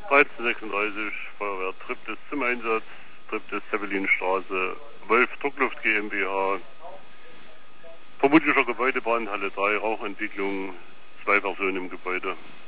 1336, Feuerwehr Triptis zum Einsatz, Triptis Zeppelinstraße, Wolf Druckluft GmbH, vermutlicher Gebäudebrand, Halle 3, Rauchentwicklung, 2 Personen im Gebäude.